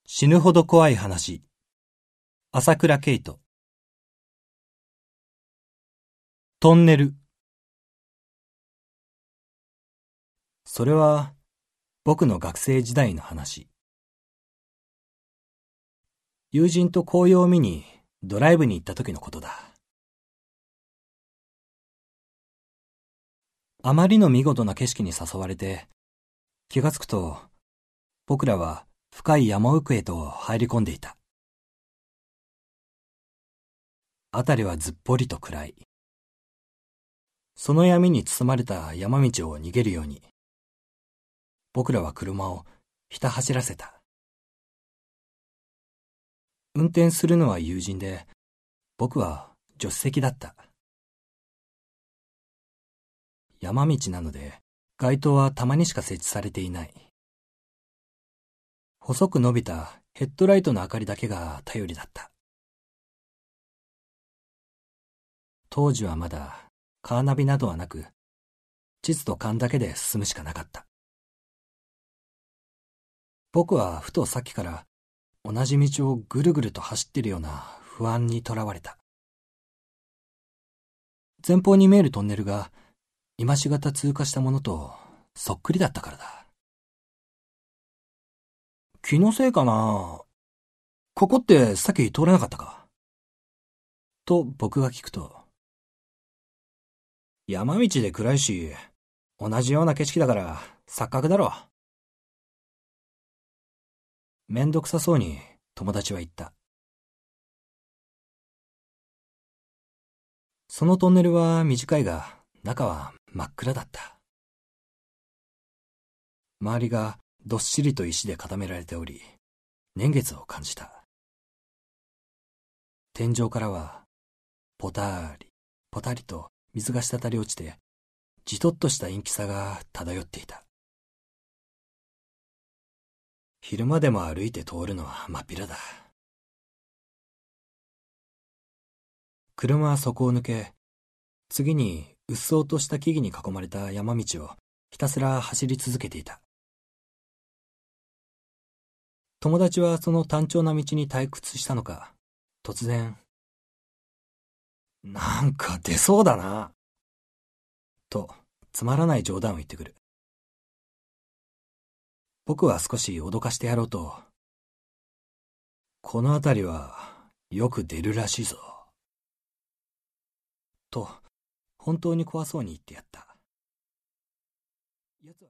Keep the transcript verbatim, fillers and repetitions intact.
死ぬほど怖い話。朝倉慶人。トンネル。それは僕の学生時代の話。友人と紅葉を見にドライブに行った時のことだ。あまりの見事な景色に誘われて、気がつくと僕らは深い山奥へと入り込んでいた。あたりはずっぽりと暗い。その闇に包まれた山道を逃げるように、僕らは車をひた走らせた。運転するのは友人で、僕は助手席だった。山道なので、街灯はたまにしか設置されていない。細く伸びたヘッドライトの明かりだけが頼りだった。当時はまだカーナビなどはなく、地図と勘だけで進むしかなかった。僕はふとさっきから同じ道をぐるぐると走っているような不安にとらわれた。前方に見えるトンネルが今しがた通過したものとそっくりだったからだ。気のせいかな。ここってさっき通れなかったかと僕が聞くと、山道で暗いし、同じような景色だから錯覚だろ。めんどくさそうに友達は言った。そのトンネルは短いが、中は真っ暗だった。周りがどっしりと石で固められており、年月を感じた。天井からは、ポターリ、ポタリと水が滴り落ちて、じとっとした陰気さが漂っていた。昼間でも歩いて通るのは真っ平だ。車はそこを抜け、次にうっそうとした木々に囲まれた山道をひたすら走り続けていた。友達はその単調な道に退屈したのか、突然、なんか出そうだな、とつまらない冗談を言ってくる。僕は少し脅かしてやろうと、この辺りはよく出るらしいぞ、と本当に怖そうに言ってやった。奴は